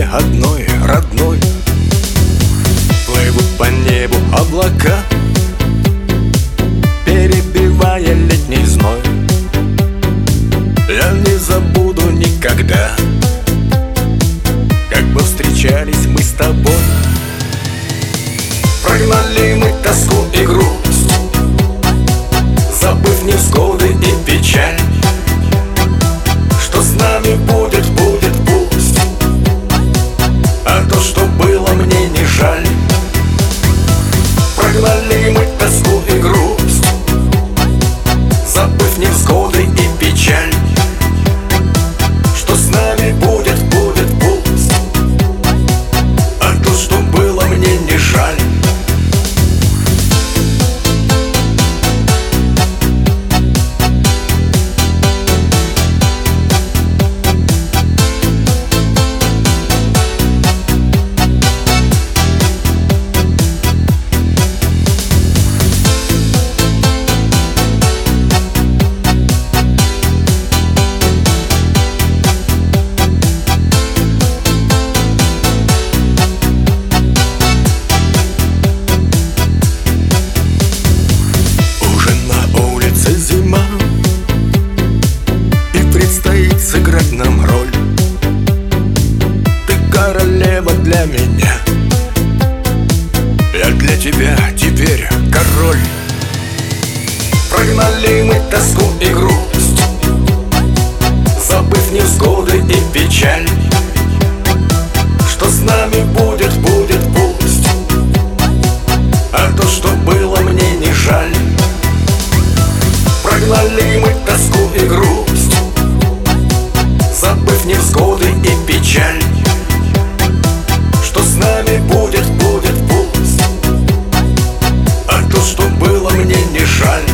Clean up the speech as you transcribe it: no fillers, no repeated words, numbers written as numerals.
мне одной, родной. Плывут по небу облака, перебивая летний зной. Я не забуду никогда, как бы встречались мы с тобой. Прогнали мы тоску и грусть, забыв невзгоды и печаль. Что с нами будет, будет пусть, а то, что было, мне не жаль. Прогнали мы тоску и грусть, забыв невзгоды и печаль. Что с нами будет, будет пусть, а то, что было, мне не жаль. Сыграть нам роль. Ты королева для меня, я для тебя теперь король. Прогнали мы тоску и грусть, забыв невзгоды и печаль. Что с нами будет, будет пусть, а то, что было, мне не жаль. Прогнали мы тоску и грусть, забыв невзгоды и печаль. Что с нами будет, будет пусть, а то, что было, мне не жаль.